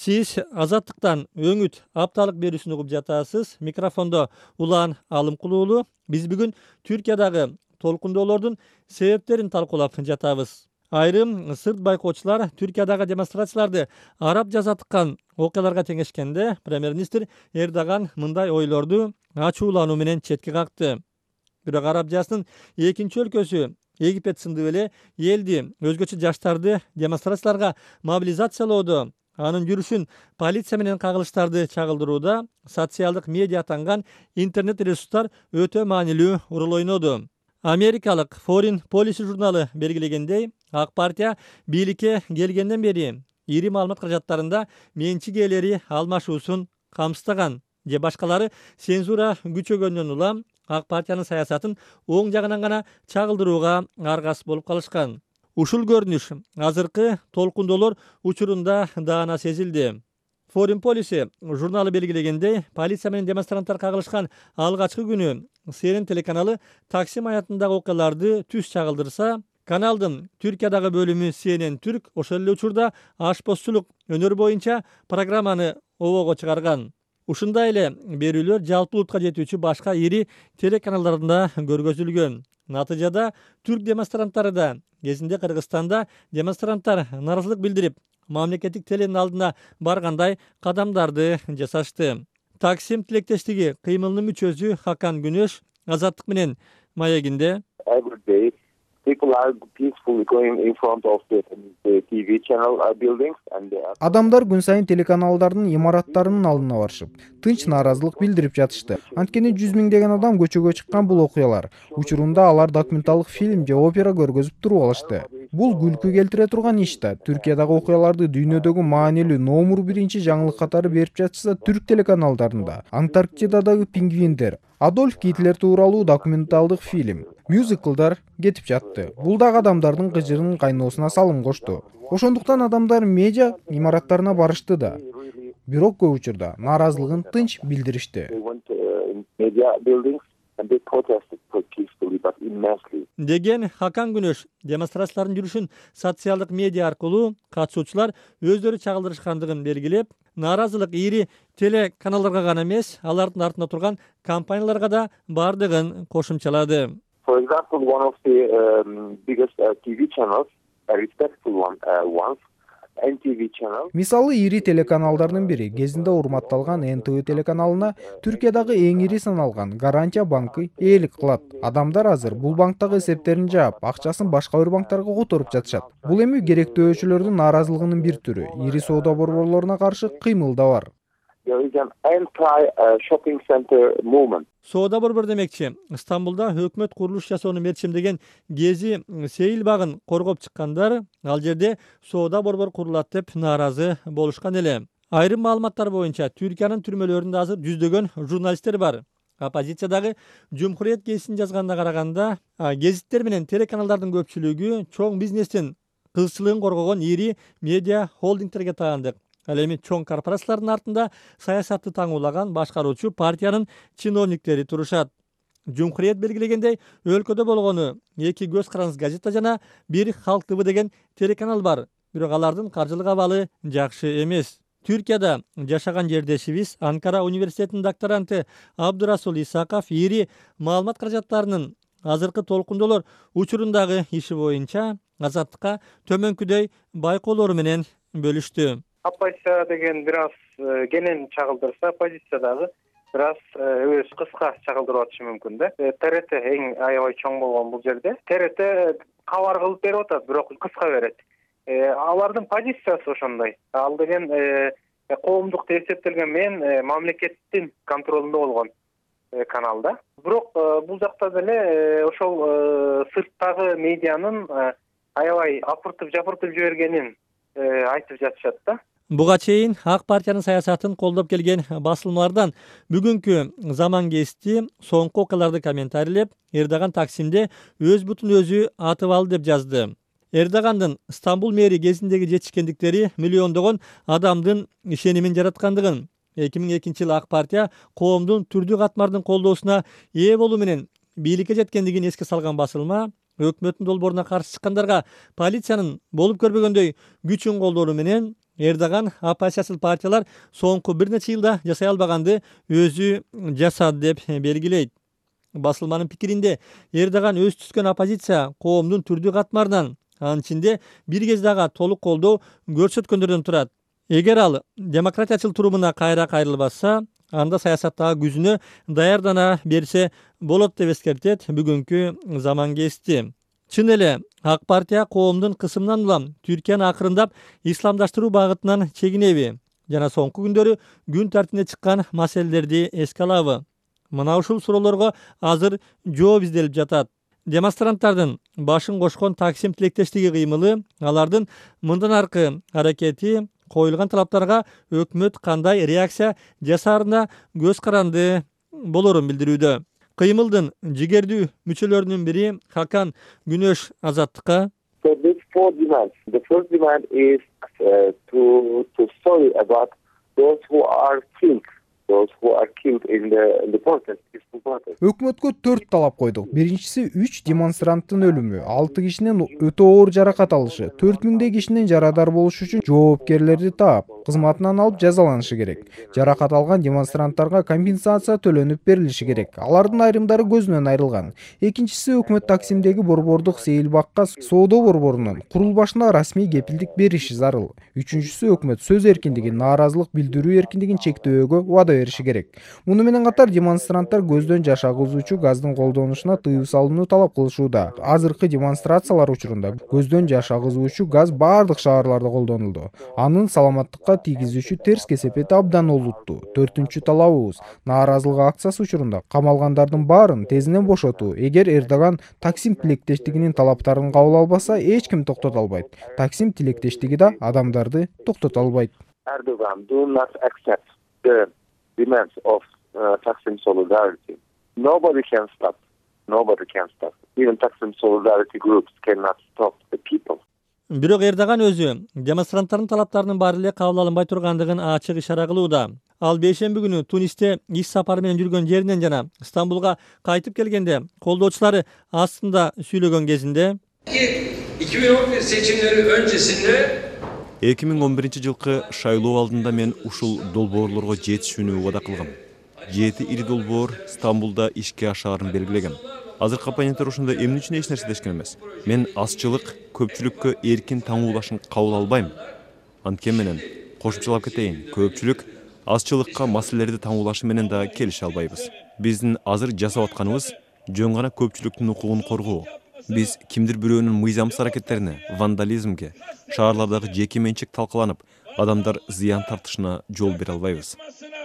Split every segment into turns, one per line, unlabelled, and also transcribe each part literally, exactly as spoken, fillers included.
Siz Azаттыктан өңүт апталык берүүсүн угуп жатасыз. Микрофондо Улан Алымкулуулу. Биз бүгүн Түркиядагы толкундоолордун себептерин талкуулап жатабыз. Айрым сырт байкоочулар Түркиядагы демонстрацияларды арап жазатыккан окуяларга теңешкенде премьер-министр Эрдоган мындай ойлорду ачуулануу менен четке какты. Бирок араб жазынын экинчи өлкөсү Египет сындуу эле элди өзгөчө жаштарды демонстрацияларга мобилизациялоодо, анын жүрүшүн полиция менен кагылыштарды чагылдырууда социалдык медиа атанган интернет ресурстар өтө маанилүү роль ойноду. Америкалык Foreign Policy журналы белгилегендей, ак партия бийликке келгенден бери ири маалымат каражаттарында менчик ээлери алмашуусун камсыздаган же башкалары цензура күчөгөндөн улам ак партиянын саясатын оң жагынан гана чагылдырууга аргас болуп калышкан. Ушул көрүнүш азыркы толкундоолор учурунда даана сезилди. Foreign Policy журналы белгилегендей, полиция менен демонстранттар кагылышкан алгачкы күнү Си Эн Эн телеканалы Таксим аятындагы окуяларды түз чагылдырса, каналдын Түркиядагы бөлүмү Си Эн Эн Түрк ошол эле учурда ашпозчулук өнөр боюнча программаны обого чыгарган. Ушундай эле берүүлөр жалпы улутка жетүүчү башка ири телеканалдарында көргөзүлгөн. Натыйжада түрк демонстранттары да кезинде Кыргызстанда демонстранттар нааразылык билдирип, мамлекеттик теленин алдына баргандай кадамдарды жасашты. Таксим тилектештиги кыймылынын мүчөсү Хакан Күнөш Азаттык менен маегинде
People are peacefully going in front of the, the Ти Ви channel buildings and they are...
Адамдар күн сайын телеканалдардын имараттарынын алдына барышып, тынч нааразылык билдирип жатышты. Анткени жүз миңдеген адам көчөгө чыккан бул окуялар. Учурунда алар документалдык фильм же опера көргөзүп туруп алышты. Бул күлкү келтире турган иш да. Түркиядагы окуяларды дүйнөдөгү маанилүү номер биринчи жаңылык катары берип жатышса, түрк телеканалдарында Антарктидадагы пингвиндер, Адольф Гитлер тууралуу документалдык фильм, мюзиклдар кетип жатты. Бул дагы адамдардын кыжырын кайноосуна салым кошту. Ошондуктан адамдар медиа имараттарына барышты да. Бирок көп учурда нааразылыгын тынч билдиришти.
Деген Хакан Күнөш демонстрациялардын жүрүшүн социалдык медиа аркылуу катышуучулар өздөрү чагылдырышкандыгын белгилеп, нааразылык ири телеканалдарга гана эмес, алардын артында турган компанияларга да бардыгын кошумчалады.
For example, one of the um, biggest uh, Ти Ви channels, a respectful one, uh, once, Эн Ти Ви channel.
Мисалы, ири телеканалдардын бири кезинде урматталган Эн Тэ Вэ телеканалына Түркиядагы эң ири саналган Гарантия банкы ээлик кылат. Адамдар азыр бул банктагы эсептерин жаап, акчасын башка бир банктарга которуп жатышат. Бул эми керектөөчүлөрдүн нааразылыгынын бир түрү. Ири соода борборлоруна каршы кыймыл да бар.
There is an anti-shopping center movement.
Соода борбор демекчи, Стамбулда өкмөт курулуш жасоону мерчимдеген Гези Сейил багын коргоп чыккандар ал жерде соода борбор курулат деп нааразы болушкан эле. Айрым маалыматтар боюнча Түркиянын түрмөлөрүндө азыр жүздөгөн журналисттер бар. Оппозициядагы Жумхуриет гезитин жазганына караганда, гезиттер менен телеканалдардын көпчүлүгү чоң бизнестин кызчылыгын коргогон ири медиа холдингтерге таандык. Ал эми чоң корпорациялардын артында саясатты таңуулаган башкаруучу партиянын чиновниктери турушат. Жумхуриет белгилегендей, өлкөдө болгону эки көз карандыз газета жана бир Халк Тэ Вэ деген телеканал бар. Бирок алардын каржылык абалы жакшы эмес. Түркияда жашаган жердешибиз Анкара университетинин докторанты Абдурасул Исаков ири маалымат каражаттарынын азыркы толкундоолор учурундагы иши боюнча Азаттыкка төмөнкүдөй байкоолору менен бөлүштү.
Оппозиция деген бир аз кенен чагылдырса, оппозициядагы бир аз өз кыска чагылдырып атышы мүмкүн да. Тэ Эр Тэ эң аябай чоң болгон бул жерде. Тэ Эр Тэ кабар кылып берип атат, бирок кыска берет. Алардын позициясы ошондой. Ал деген коомдук деп эсептелген менен мамлекеттин контролунда болгон канал да. Бирок бул жакта деле ошол сырттагы медианын аябай апыртып жапыртып жибергенин айтып жатышат да.
Буга чейин ак партиянын саясатын колдоп келген басылмалардан бүгүнкү заман кести соңку окуяларды комментарийлеп, Эрдоган Таксимде өз бутун өзү атып алды деп жазды. Эрдогандын Стамбул мэри кезиндеги жетишкендиктери миллиондогон адамдын ишенимин жараткандыгын, эки миң экинчи жылы ак партия коомдун түрдүү катмардын колдоосуна ээ болуу менен бийликке жеткендигин эске салган басылма, өкмөттүн долбооруна каршы чыккандарга полициянын болуп көрбөгөндөй күчүн колдоору менен Erdogan оппозициялык партиялар соңку бир нече жылда жасай албаганды өзү жасады деп белгилейт. Басылманын пикиринде Эрдоган өз түзгөн оппозиция коомдун түрдүү катмарынан, анын ичинде бир кез дагы толук колдоо көрсөткөндөрдөн турат. Эгер ал демократиячыл турумуна кайра кайрылбаса, анда саясаттагы күзүнө даярдана берсе болот деп эскертет бүгүнкү Замангезити. Чын эле Ак партия коомдун кысымынан улам Түркияны акырындап исламдаштыруу багытынан чегинеби жана соңку күндөрү күн тартибине чыккан маселелерди эске алабы? Мына ушул суроолорго азыр жооп изделип жатат. Демонстранттардын башын кошкон Таксим тилектештиги кыймылы, алардын мындан аркы аракети коюлган талаптарга өкмөт кандай реакция жасаарына көз каранды болорун билдирүүдө. Кыймылдын жигердүү мүчөлөрүнүн бири Хакан Күнөш Азаттыкка
So these four demands. The first demand is uh, to to sorry about those who are killed, those who are killed in the in the protest, peaceful protest.
Өкмөткө төрт талап койдук. Биринчиси үч демонстранттын өлүмү, алты кишинин өтө оор жаракат алышы, төрт миңдей кишинин жарадар болушу үчүн жоопкерлерди таап, кызматынан алып жазаланышы керек. Жаракат алган демонстранттарга компенсация төлөнүп берилиши керек. Алардын айрымдары көзүнөн айрылган. Экинчиси өкмөт Таксимдеги борбордук сейил бакка соода борборунун курулбашына расмий кепилдик бериши зарыл. Үчүнчүсү өкмөт сөз эркиндигин, нааразылык билдирүү эркиндигин чектөөгө убада бериши керек. Муну менен катар демонстранттар көздөн жаш агызуучу газдын колдонушуна тыюу салууну талап кылышууда. Азыркы демонстрациялар учурунда көздөн жаш агызуучу газ бардык шаарларда колдонулду. Анын саламаттыкка тийгизүүчү терс кесепети абдан олуттуу. Төртүнчү талабыбыз нааразылык акциясы учурунда камалгандардын баарын тезинен бошотуу. Эгер Эрдоган Таксим тилектештигинин талаптарын кабыл албаса, эч ким токтото албайт. Таксим тилектештиги да адамдарды токтото албайт.
Erdogan do not accept the demands of uh, Taksim solidarity. Nobody can stop. Nobody can stop. Even Taksim solidarity groups cannot stop the people.
Бирок Эрдоган өзү демонстранттардын талаптарынын баары эле кабыл алынбай тургандыгын ачык ишара кылууда. Ал бейшемби күнү Тунисте иш сапары менен жүргөн жеринен жана Стамбулга кайтып келгенде колдоочулары астында сүйлөгөн кезинде
iki bin on bir seçimleri öncesinde
эки миң он биринчи жылкы шайлоо алдында мен ушул долбоорлорго жетишүүнү убада кылгам. Жети ири долбоор Стамбулда ишке ашаарын белгилегем. Азыркы оппоненттер ушунда эмне үчүн эч нерсе дешкен эмес. Мен азчылык көпчүлүккө эркин таңуулашын кабыл албайм. Анткени менен кошумчалап кетейин, көпчүлүк азчылыкка маселелерди таңуулашы менен да келише албайбыз. Биздин азыр жасап атканыбыз жөн гана көпчүлүктүн укугун коргоо. Биз кимдир бирөөнүн мыйзамсыз аракеттерине, вандализмге, шаарлардагы жеке менчик талкаланып, адамдар зыян тартышына жол бере албайбыз.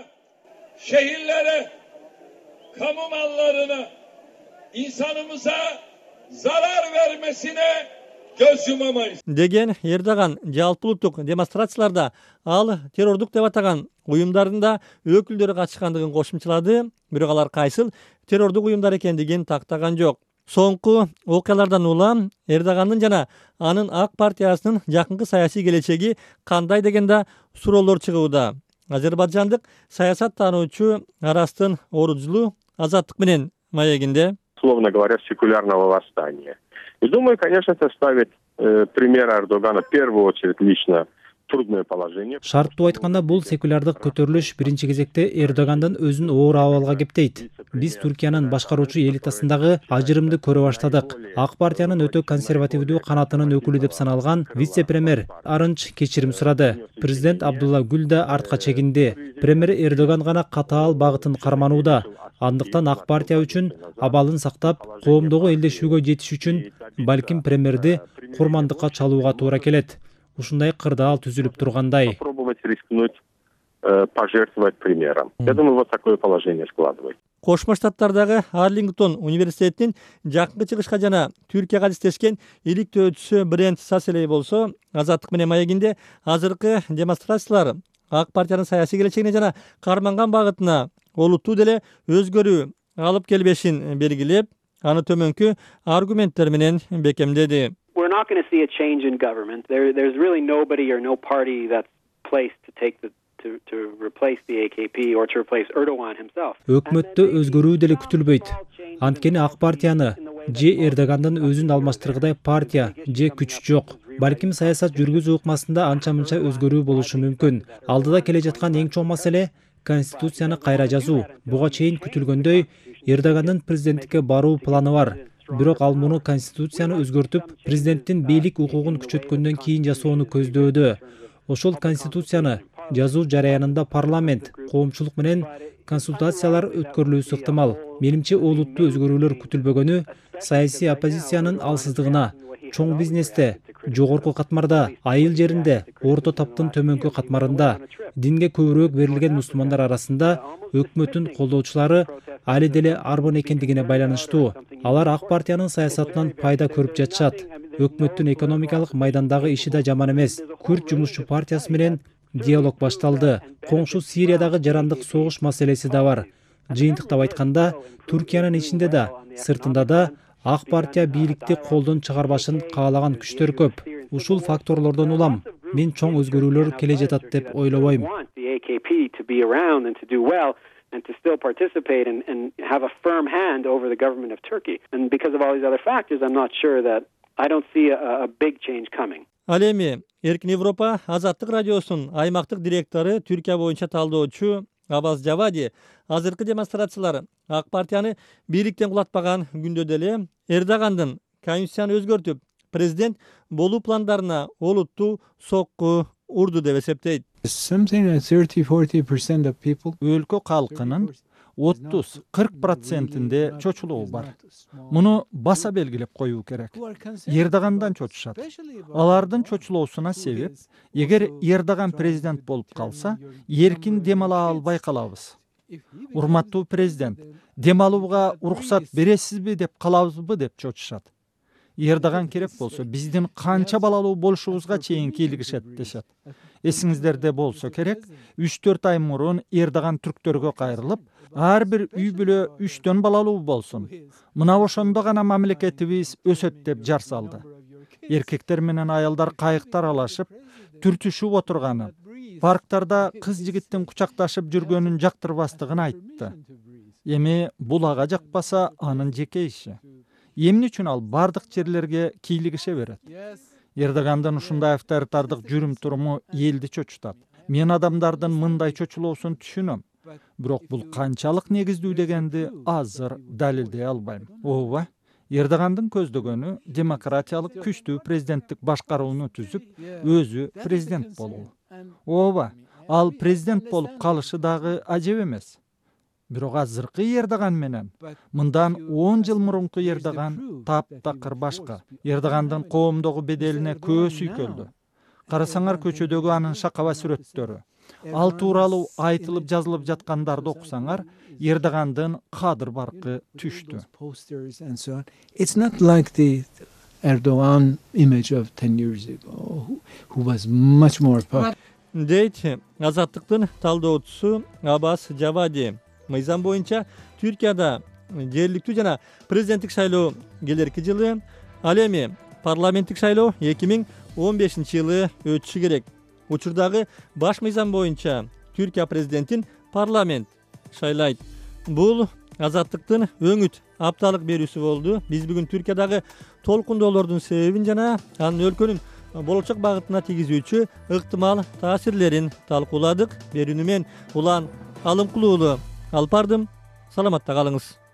Şehirlere, kamu mallarına, insanımıza zarar vermesine göz yumamayız.
деген Эрдоган жалпы улуттук демонстрацияларда ал террордук деп атаган уюмдардын да өкүлдөрү катышкандыгын кошумчалады, бирок алар кайсыл террордук уюмдар экендигин тактаган жок. Соңку окуялардан улам Эрдогандын жана анын Ак партиясынын жакынкы саясий келечеги кандай деген да суроолор чыгууда. Азербайжандык саясат таануучу Арастын Оружлу Азаттык менен маегинде,
условно говоря, секулярного восстания. И думаю, конечно, это ставит э, пример Эрдогана в первую очередь лично трудное положение.
Шарттуу айтканда бул секулярдык көтөрүлүш биринчи кезекте Эрдогандын өзүн оор абалга кептейт. Биз Түркиянын башкаруучу элитасындагы ажырымды көрө баштадык. Ак партиянын өтө консервативдүү канатынын өкүлү деп саналган вице-премьер Арынч кечирим сурады. Президент Абдулла Гүл да артка чегинди. Премьер Эрдоган гана катаал багытын карманууда. Андыктан Ак партия үчүн абалын сактап, коомдогу элдешүүгө жетиш үчүн балким премьерди курмандыкка чалууга туура келет. Ушундай кырдаал түзүлүп тургандай.
Попробовать рискнуть, э, пожертвовать примером. Я думаю, вот такое положение складывается.
Кошмо Штаттардагы Арлингтон университетинин жакынкы чыгышка жана Түркияга алистешкен иликтөө өтүүчүсү Брент Саселей болсо, Азаттык менен маегинде азыркы демонстрациялар Ак партиянын саясий келечегине жана карманган багытына олуттуу деле өзгөрүү алып келбешин белгилеп, аны төмөнкү аргументтер менен бекемдеди.
We're not going to see a change in government. There, there's really nobody or no party that's placed to take the to to replace the A K P or to replace Erdogan himself.
Өкмөттө өзгөрүү деле күтүлбөйт. Анткени Ак партияны же Эрдогандын өзүн алмаштыргыдай партия же күч жок. Балким саясат жүргүзүү ыкмасында анча мынча өзгөрүү болушу мүмкүн. Алдыда келе жаткан эң чоң маселе конституцияны кайра жазуу. Буга чейин күтүлгөндөй Эрдогандын президенттикке баруу планы бар. Бирок ал муну конституцияны өзгөртүп, президенттин бийлик укугун күчөткөндөн кийин жасоону көздөөдө. Ошол конституцияны жазуу жараянында парламент, коомчулук менен консультациялар өткөрүлүүсү ыктымал. Менимче олуттуу өзгөрүүлөр күтүлбөгөнү саясий оппозициянын алсыздыгына, чоң бизнесте, жогорку катмарда, айыл жеринде, орто таптын төмөнкү катмарында, динге көбүрөөк берилген мусулмандар арасында өкмөттүн колдоочулары али деле арбын экендигине байланыштуу. Алар ак партиянын саясатынан пайда көрүп жатышат. Өкмөттүн экономикалык майдандагы иши да жаман эмес. Күрд жумушчу партиясы менен диалог башталды. Коңшу Сириядагы жарандык согуш маселеси да бар. Жыйынтыктап айтканда, Туркиянын ичинде да, сыртында да ак партия бийликти колдон чыгарбашын каалаган күчтөр көп. Ушул факторлордон улам мен чоң өзгөрүүлөр келе жатат деп ойлобойм.
And to still participate and, and have a firm hand over the government of Turkey. And because of all these other factors, I'm not sure that I don't see a, a big change coming.
Ал эми Эркин Европа Азаттык радиосунун аймактык директору, Түркия боюнча талдоочу Абаз Жавади азыркы демонстрациялар ак партияны бийликтен кулатпаган күндө деле Эрдогандын конституцияны өзгөртүп, президент болуу пландарына олуттуу сокку урду деп эсептейт.
Өлкө калкынын отуз кырк процентинде чочулугу бар. Муну баса белгилеп коюу керек. Эрдогандан чочушат. Алардын чочулоосуна себеп, эгер Эрдоган президент болуп калса, эркин дем ала албай калабыз. Урматтуу президент, дем алууга уруксат бересизби деп калабызбы деп чочушат. Эрдоган керек болсо, биздин канча балалуу болушубузга чейин кийлигишет дешет. Эсиңиздерде болсо керек, үч төрт ай мурун Эрдоган түрктөргө кайрылып, ар бир үй бүлө үчтөн балалуу болсун. Мына ошондо гана мамлекетибиз өсөт деп жар салды. Эркектер менен аялдар кайыктар алашып, түртүшүп отурганы, парктарда кыз жигиттин кучакташып жүргөнүн жактырбастыгын айтты. Эми бул ага жакпаса, анын жеке иши. Эмне үчүн ал бардык жерлерге кийлигише берет? Эрдогандын ушундай авторитардык жүрүм туруму элди чочутат. Мен адамдардын мындай чочулоосун түшүнөм. Бирок бул канчалык негиздүү дегенди азыр далилдей албайм. Ооба, Эрдогандын көздөгөнү демократиялык күчтүү президенттик башкарууну түзүп, өзү президент болуу. Ооба, ал президент болуп калышы дагы ажеп эмес. Бирок азыркы Эрдоган менен мындан он жыл мурунку Эрдоган таптакыр башка. Эрдогандын коомдогу беделине көз үйкөлдү. Карасаңар көчөдөгү анын шакаба сүрөттөрү. Ал тууралуу айтылып жазылып жаткандарды окусаңар, Эрдогандын кадыр баркы түштү.
It's not like the Erdogan image of ten years ago, who was much more popular.
Дейт Азаттыктын талдоочусу Абаз Жавади. Мыйзам боюнча Түркияда жергиликтүү жана президенттик шайлоо келерки жылы, ал эми парламенттик шайлоо эки миң он бешинчи жылы өтүшү керек. Учурдагы баш мыйзам боюнча Түркия президентин парламент шайлайт. Бул Азаттыктын өңүт апталык берүүсү болду. Биз бүгүн Түркиядагы толкундоолордун себебин жана анын өлкөнүн болочок багытына тийгизүүчү ыктымал таасирлерин талкууладык. Берүүнү мен Улан Алымкулуулу алып бардым. Саламатта калыңыз.